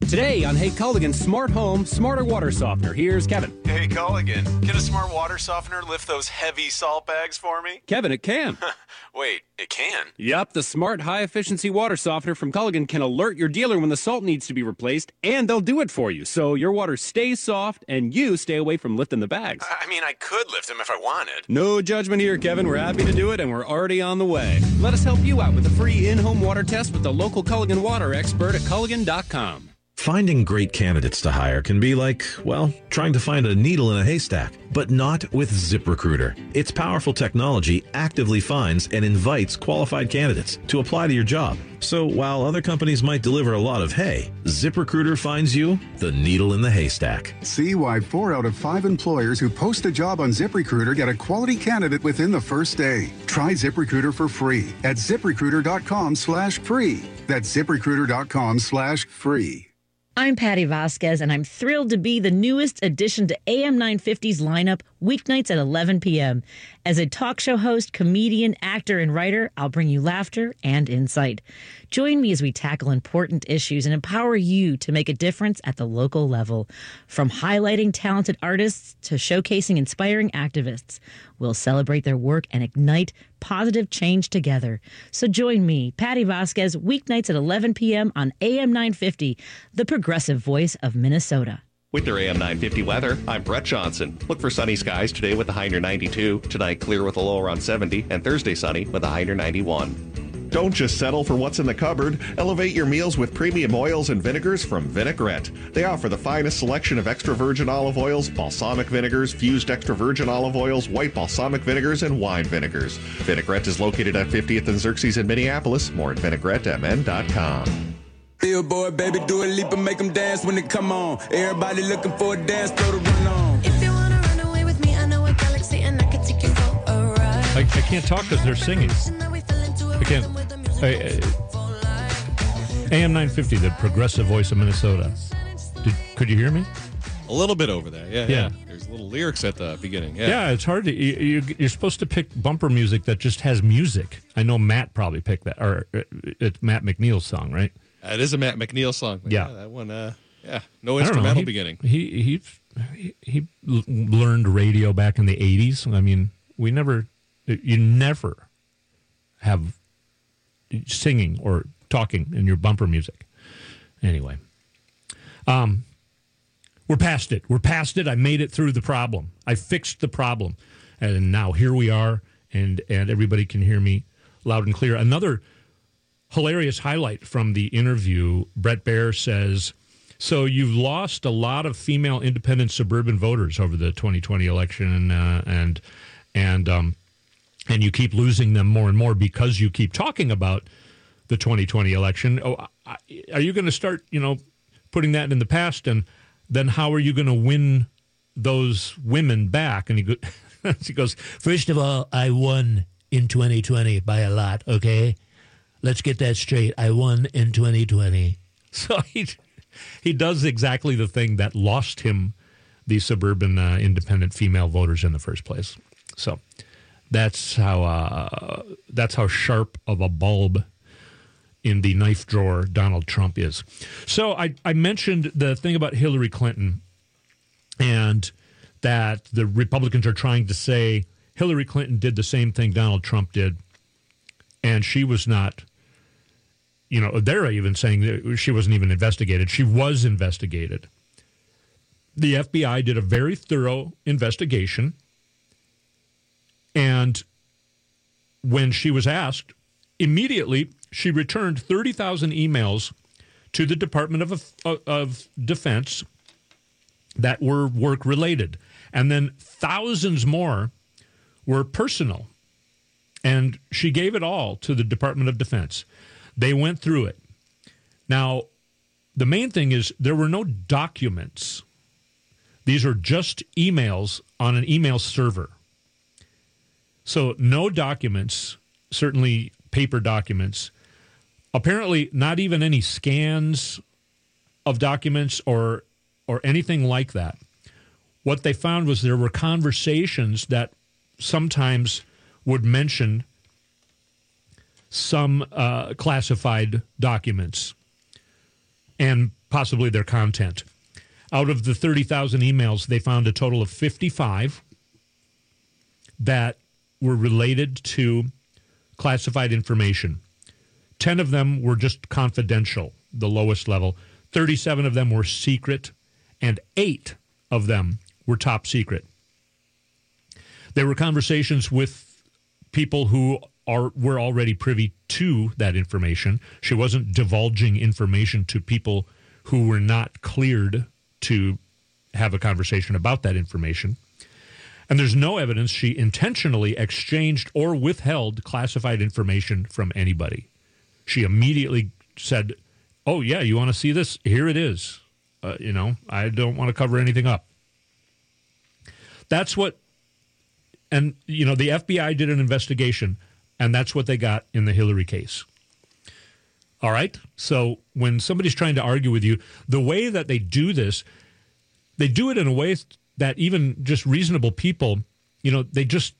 Today on Hey Culligan Smart Home, Smarter Water Softener. Here's Kevin. Hey Culligan, can a smart water softener lift those heavy salt bags for me? Kevin, it can. Wait, it can? Yup, the smart high-efficiency water softener from Culligan can alert your dealer when the salt needs to be replaced, and they'll do it for you, so your water stays soft and you stay away from lifting the bags. I mean, I could lift them if I wanted. No judgment here, Kevin. We're happy to do it, and we're already on the way. Let us help you out with a free in-home water test with the local Culligan water expert at Culligan.com. Finding great candidates to hire can be like, well, trying to find a needle in a haystack, but not with ZipRecruiter. Its powerful technology actively finds and invites qualified candidates to apply to your job. So while other companies might deliver a lot of hay, ZipRecruiter finds you the needle in the haystack. See why 4 out of 5 employers who post a job on ZipRecruiter get a quality candidate within the first day. Try ZipRecruiter for free at ZipRecruiter.com/free. That's ZipRecruiter.com/free. I'm Patty Vasquez, and I'm thrilled to be the newest addition to AM 950's lineup, weeknights at 11 p.m. As a talk show host, comedian, actor, and writer, I'll bring you laughter and insight. Join me as we tackle important issues and empower you to make a difference at the local level. From highlighting talented artists to showcasing inspiring activists, we'll celebrate their work and ignite positive change together. So join me, Patty Vasquez, weeknights at 11 p.m. on AM 950, the progressive voice of Minnesota. With your AM 950 weather, I'm Brett Johnson. Look for sunny skies today with a high near 92, tonight clear with a low around 70, and Thursday sunny with a high near 91. Don't just settle for what's in the cupboard. Elevate your meals with premium oils and vinegars from Vinaigrette. They offer the finest selection of extra virgin olive oils, balsamic vinegars, fused extra virgin olive oils, white balsamic vinegars, and wine vinegars. Vinaigrette is located at 50th and Xerxes in Minneapolis. More at vinaigrettemn.com. Billboard, baby, do a leap and make them dance when they come on. Everybody looking for a dance floor to run on. If you wanna run away with me, I know a galaxy and I can take you for a ride. I can't talk because they're singing. I can't. AM 950, the progressive voice of Minnesota. Could you hear me? A little bit over there. Yeah. Yeah. There's little lyrics at the beginning. Yeah, it's hard to. You're supposed to pick bumper music that just has music. I know Matt probably picked that, or it's Matt McNeil's song, right? It is a Matt McNeil song. Yeah. That one. No instrumental beginning. He learned radio back in the 80s. I mean, you never have singing or talking in your bumper music. Anyway, we're past it. I made it through the problem. I fixed the problem, and now here we are, and everybody can hear me loud and clear. Another hilarious highlight from the interview, Brett Baer says, so you've lost a lot of female independent suburban voters over the 2020 election, and you keep losing them more and more because you keep talking about the 2020 election. Are you going to start, putting that in the past, and then how are you going to win those women back? And he goes, first of all, I won in 2020 by a lot, okay? Let's get that straight. I won in 2020. So he does exactly the thing that lost him the suburban independent female voters in the first place. So that's how sharp of a bulb in the knife drawer Donald Trump is. So I mentioned the thing about Hillary Clinton and that the Republicans are trying to say Hillary Clinton did the same thing Donald Trump did, and she was not. They're even saying that she wasn't even investigated. She was investigated. The FBI did a very thorough investigation, and when she was asked, immediately she returned 30,000 emails to the Department of Defense that were work-related, and then thousands more were personal, and she gave it all to the Department of Defense. They went through it. Now, the main thing is there were no documents. These are just emails on an email server. So no documents, certainly paper documents. Apparently not even any scans of documents or anything like that. What they found was there were conversations that sometimes would mention some classified documents and possibly their content. Out of the 30,000 emails, they found a total of 55 that were related to classified information. 10 of them were just confidential, the lowest level. 37 of them were secret, and 8 of them were top secret. There were conversations with people who were already privy to that information. She wasn't divulging information to people who were not cleared to have a conversation about that information. And there's no evidence she intentionally exchanged or withheld classified information from anybody. She immediately said, oh, yeah, you want to see this? Here it is. I don't want to cover anything up. That's what, and, the FBI did an investigation, and that's what they got in the Hillary case. All right? So when somebody's trying to argue with you, the way that they do this, they do it in a way that even just reasonable people, they just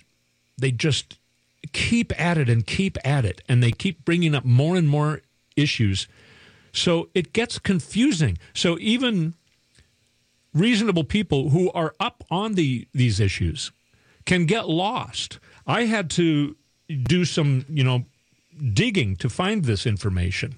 keep at it, and they keep bringing up more and more issues. So it gets confusing. So even reasonable people who are up on these issues can get lost. I had to do some, digging to find this information.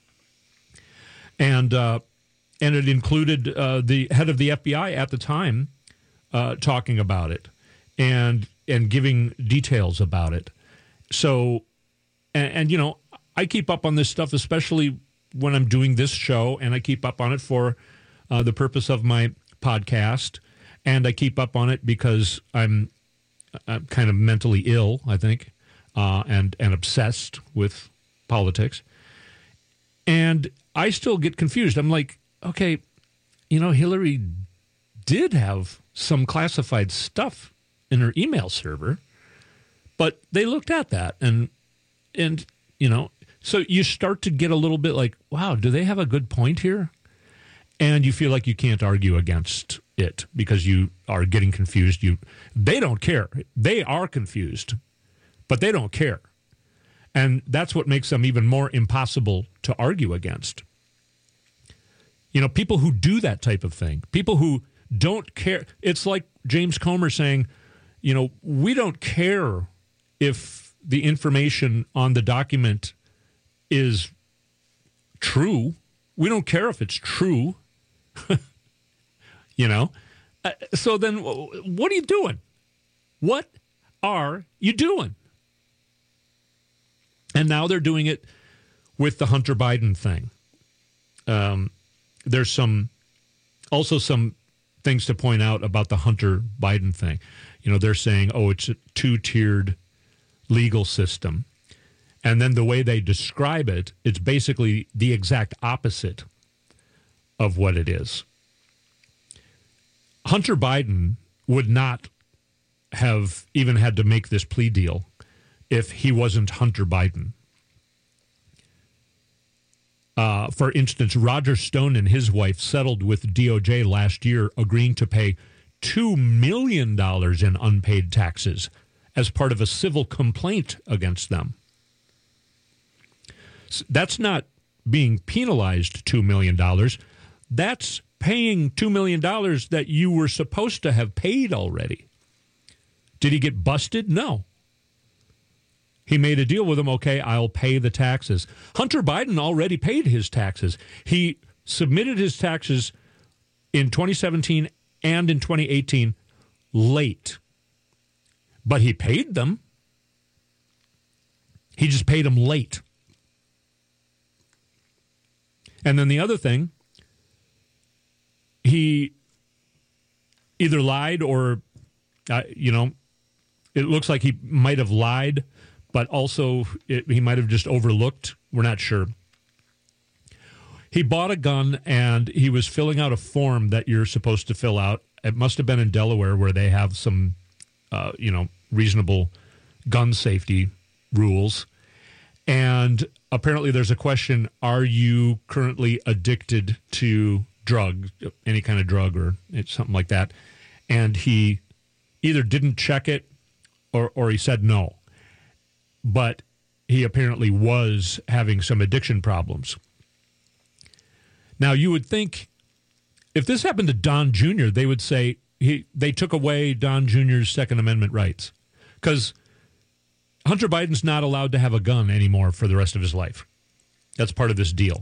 And it included the head of the FBI at the time talking about it and giving details about it. So, and I keep up on this stuff, especially when I'm doing this show, and I keep up on it for the purpose of my podcast, and I keep up on it because I'm kind of mentally ill, I think, and obsessed with politics. And I still get confused. I'm like, okay, Hillary did have some classified stuff in her email server, but they looked at that and so you start to get a little bit like, wow, do they have a good point here? And you feel like you can't argue against it because you are getting confused. They don't care. They are confused, but they don't care. And that's what makes them even more impossible to argue against. People who do that type of thing, people who don't care. It's like James Comer saying, we don't care if the information on the document is true. We don't care if it's true. So then what are you doing? What are you doing? And now they're doing it with the Hunter Biden thing. There's also some things to point out about the Hunter Biden thing. They're saying, it's a two-tiered legal system. And then the way they describe it, it's basically the exact opposite of what it is. Hunter Biden would not have even had to make this plea deal if he wasn't Hunter Biden. For instance, Roger Stone and his wife settled with DOJ last year, agreeing to pay $2 million in unpaid taxes as part of a civil complaint against them. That's not being penalized $2 million. That's paying $2 million that you were supposed to have paid already. Did he get busted? No. He made a deal with him. Okay, I'll pay the taxes. Hunter Biden already paid his taxes. He submitted his taxes in 2017 and in 2018 late. But he paid them. He just paid them late. And then the other thing, he either lied or, it looks like he might have lied, but also he might have just overlooked. We're not sure. He bought a gun and he was filling out a form that you're supposed to fill out. It must have been in Delaware where they have some, reasonable gun safety rules. And apparently there's a question, are you currently addicted to drug, any kind of drug or something like that? And he either didn't check it or he said no. But he apparently was having some addiction problems. Now, you would think if this happened to Don Jr., they would say they took away Don Jr.'s Second Amendment rights because Hunter Biden's not allowed to have a gun anymore for the rest of his life. That's part of this deal.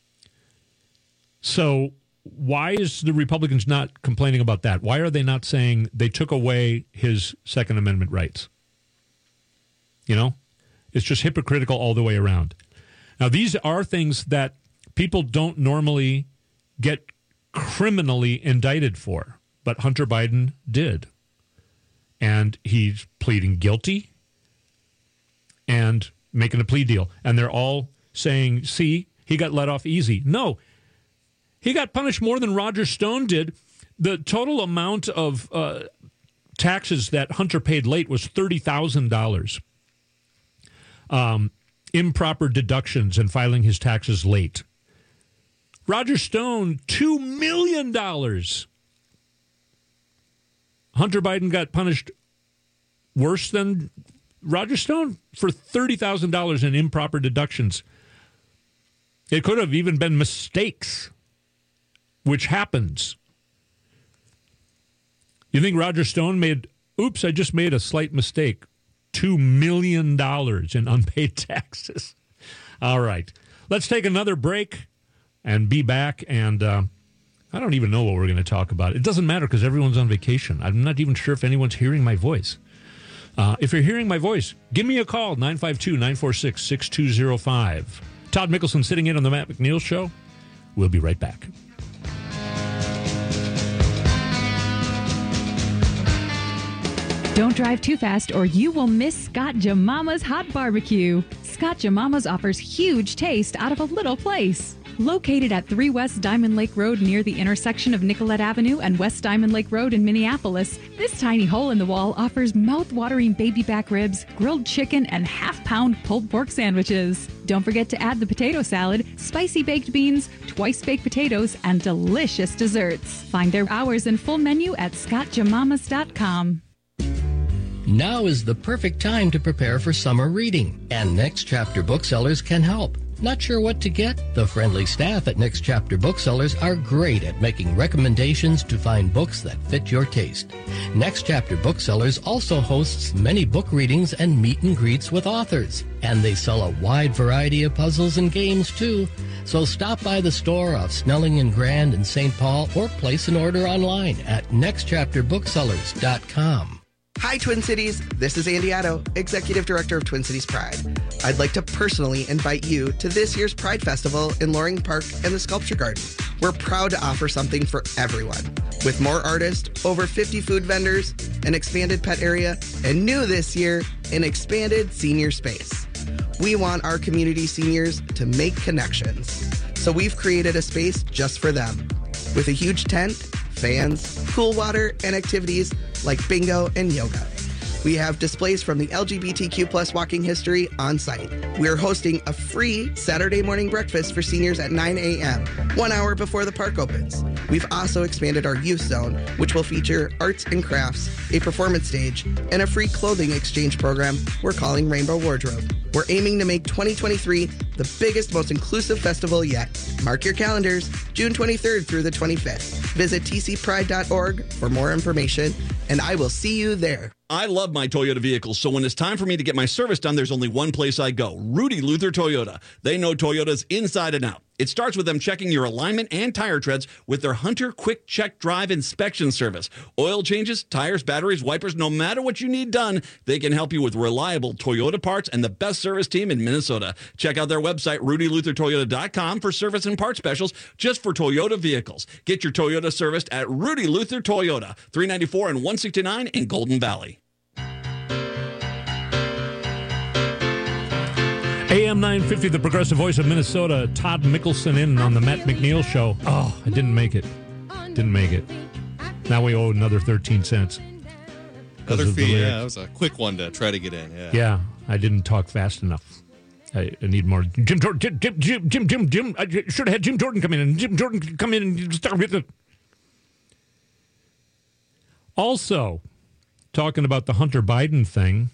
So why is the Republicans not complaining about that? Why are they not saying they took away his Second Amendment rights? You know, it's just hypocritical all the way around. Now, these are things that people don't normally get criminally indicted for, but Hunter Biden did. And he's pleading guilty and making a plea deal. And they're all saying, see, he got let off easy. No, he got punished more than Roger Stone did. The total amount of taxes that Hunter paid late was $30,000. Improper deductions and filing his taxes late. Roger Stone, $2 million. Hunter Biden got punished worse than Roger Stone for $30,000 in improper deductions. It could have even been mistakes, which happens. You think Roger Stone I just made a slight mistake. $2 million in unpaid taxes. All right. Let's take another break and be back. And I don't even know what we're going to talk about. It doesn't matter because everyone's on vacation. I'm not even sure if anyone's hearing my voice. If you're hearing my voice, give me a call, 952-946-6205. Todd Mickelson sitting in on the Matt McNeil Show. We'll be right back. Don't drive too fast or you will miss Scott Jamama's Hot Barbecue. Scott Jamama's offers huge taste out of a little place. Located at 3 West Diamond Lake Road near the intersection of Nicollet Avenue and West Diamond Lake Road in Minneapolis, this tiny hole in the wall offers mouth-watering baby back ribs, grilled chicken, and half-pound pulled pork sandwiches. Don't forget to add the potato salad, spicy baked beans, twice-baked potatoes, and delicious desserts. Find their hours and full menu at scottjamamas.com. Now is the perfect time to prepare for summer reading, and Next Chapter Booksellers can help. Not sure what to get? The friendly staff at Next Chapter Booksellers are great at making recommendations to find books that fit your taste. Next Chapter Booksellers also hosts many book readings and meet and greets with authors. And they sell a wide variety of puzzles and games, too. So stop by the store off Snelling and Grand in St. Paul or place an order online at nextchapterbooksellers.com. Hi, Twin Cities. This is Andy Otto, Executive Director of Twin Cities Pride. I'd like to personally invite you to this year's Pride Festival in Loring Park and the Sculpture Garden. We're proud to offer something for everyone. With more artists, over 50 food vendors, an expanded pet area, and new this year, an expanded senior space. We want our community seniors to make connections. So we've created a space just for them. With a huge tent, fans, cool water, and activities like bingo and yoga. We have displays from the LGBTQ plus walking history on site. We're hosting a free Saturday morning breakfast for seniors at 9 a.m., 1 hour before the park opens. We've also expanded our youth zone, which will feature arts and crafts, a performance stage, and a free clothing exchange program we're calling Rainbow Wardrobe. We're aiming to make 2023 the biggest, most inclusive festival yet. Mark your calendars, June 23rd through the 25th. Visit tcpride.org for more information, and I will see you there. I love my Toyota vehicles, so when it's time for me to get my service done, there's only one place I go, Rudy Luther Toyota. They know Toyotas inside and out. It starts with them checking your alignment and tire treads with their Hunter Quick Check Drive inspection service. Oil changes, tires, batteries, wipers, no matter what you need done, they can help you with reliable Toyota parts and the best service team in Minnesota. Check out their website, RudyLutherToyota.com, for service and part specials just for Toyota vehicles. Get your Toyota serviced at Rudy Luther Toyota, 394 and 169 in Golden Valley. AM 950, the progressive voice of Minnesota. Todd Mickelson in on the Matt McNeil Show. Oh, I didn't make it. Didn't make it. Now we owe another 13 cents. Another fee, yeah. That was a quick one to try to get in, yeah. Yeah, I didn't talk fast enough. I need more. Jim. I should have had Jim Jordan come in, and Jim Jordan come in and start with it. Also, talking about the Hunter Biden thing,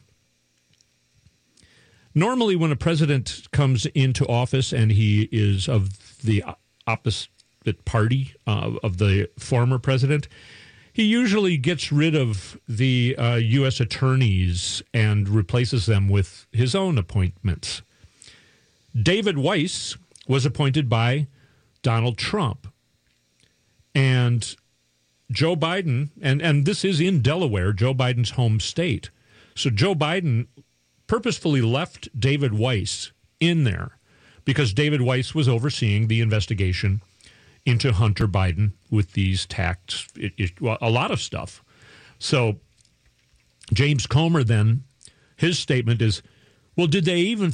normally when a president comes into office and he is of the party of the former president, he usually gets rid of the U.S. attorneys and replaces them with his own appointments. David Weiss was appointed by Donald Trump. And Joe Biden, and this is in Delaware, Joe Biden's home state. So Joe Biden purposefully left David Weiss in there because David Weiss was overseeing the investigation into Hunter Biden with these tax, a lot of stuff. So James Comer then, his statement is, well, did they even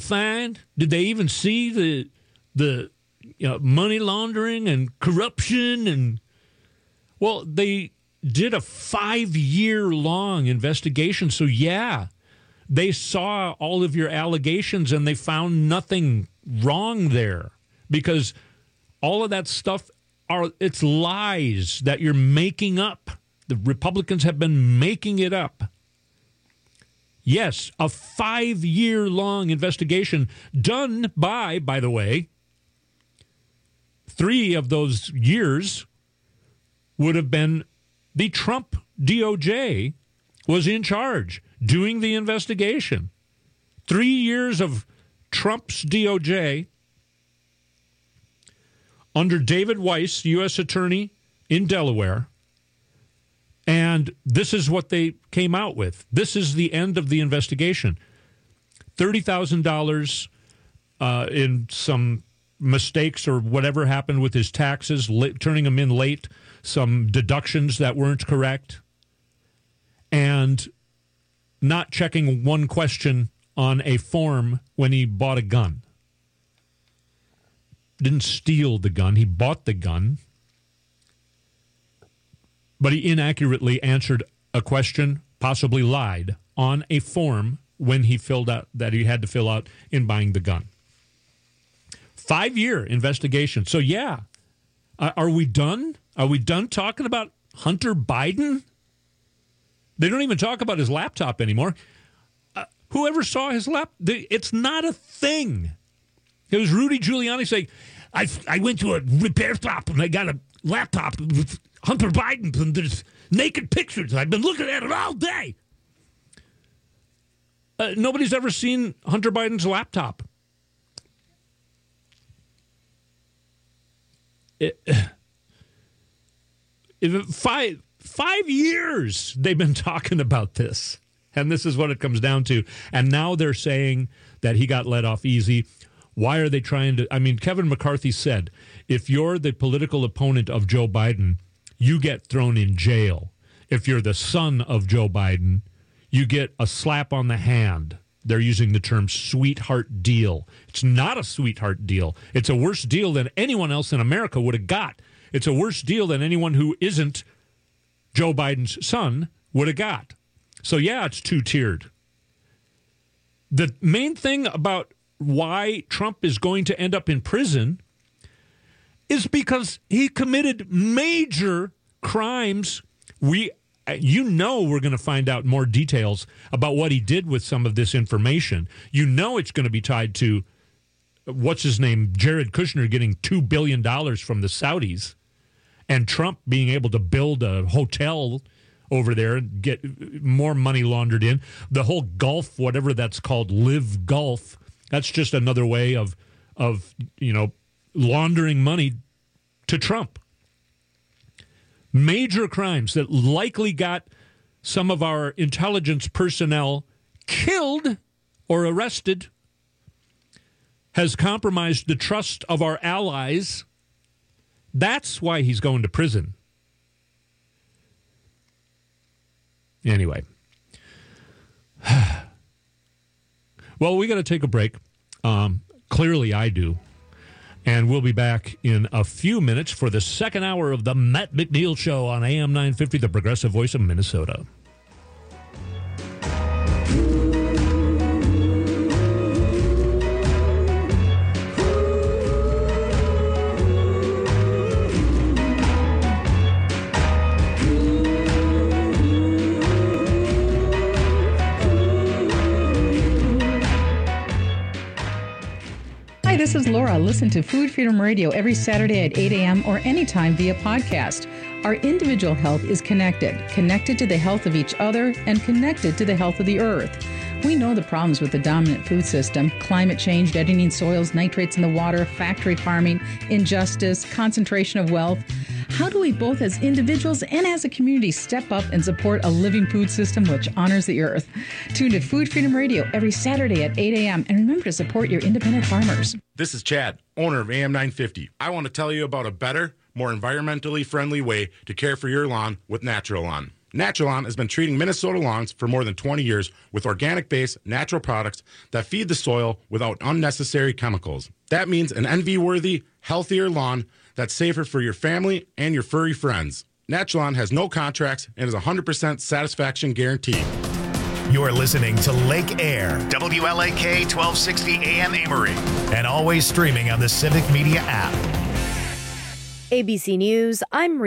see the money laundering and corruption? And well, they did a 5-year-long investigation. So yeah, they saw all of your allegations and they found nothing wrong there because all of that stuff it's lies that you're making up. The Republicans have been making it up. Yes, a 5-year-long investigation done by the way, 3 of those years would have been the Trump DOJ was in charge doing the investigation. 3 years of Trump's DOJ under David Weiss, U.S. Attorney in Delaware. And this is what they came out with. This is the end of the investigation. $30,000 in some mistakes or whatever happened with his taxes, turning them in late, some deductions that weren't correct, and not checking one question on a form when he bought a gun. Didn't steal the gun. He bought the gun. But he inaccurately answered a question, possibly lied, on a form when he filled out that he had to fill out in buying the gun. 5-year investigation. So yeah, are we done? Are we done talking about Hunter Biden? They don't even talk about his laptop anymore. Whoever saw his laptop, it's not a thing. It was Rudy Giuliani saying, I went to a repair shop and I got a laptop with Hunter Biden and there's naked pictures. I've been looking at it all day. Nobody's ever seen Hunter Biden's laptop. Five years they've been talking about this. And this is what it comes down to. And now they're saying that he got let off easy. Why are they trying to? I mean, Kevin McCarthy said, if you're the political opponent of Joe Biden, you get thrown in jail. If you're the son of Joe Biden, you get a slap on the hand. They're using the term sweetheart deal. It's not a sweetheart deal. It's a worse deal than anyone else in America would have got. It's a worse deal than anyone who isn't Joe Biden's son would have got. So, yeah, it's two-tiered. The main thing about why Trump is going to end up in prison is because he committed major crimes. We're going to find out more details about what he did with some of this information. You know it's going to be tied to, what's his name, Jared Kushner getting $2 billion from the Saudis and Trump being able to build a hotel over there and get more money laundered in. The whole Gulf, whatever that's called, Live Gulf, that's just another way of laundering money to Trump. Major crimes that likely got some of our intelligence personnel killed or arrested, has compromised the trust of our allies. That's why he's going to prison. Anyway. Well, we got to take a break. Clearly I do. And we'll be back in a few minutes for the second hour of the Matt McNeil Show on AM 950, the Progressive Voice of Minnesota. Hi, this is Laura. Listen to Food Freedom Radio every Saturday at 8 a.m. or anytime via podcast. Our individual health is connected to the health of each other and connected to the health of the earth. We know the problems with the dominant food system: climate change, deadening soils, nitrates in the water, factory farming, injustice, concentration of wealth. How do we both as individuals and as a community step up and support a living food system which honors the earth? Tune to Food Freedom Radio every Saturday at 8 a.m. and remember to support your independent farmers. This is Chad, owner of AM 950. I want to tell you about a better, more environmentally friendly way to care for your lawn with Natural Lawn. Natural Lawn has been treating Minnesota lawns for more than 20 years with organic-based natural products that feed the soil without unnecessary chemicals. That means an envy-worthy, healthier lawn that's safer for your family and your furry friends. Natural Lawn has no contracts and is 100% satisfaction guaranteed. You're listening to Lake Air, WLAK 1260 AM Amory, and always streaming on the Civic Media app. ABC News, I'm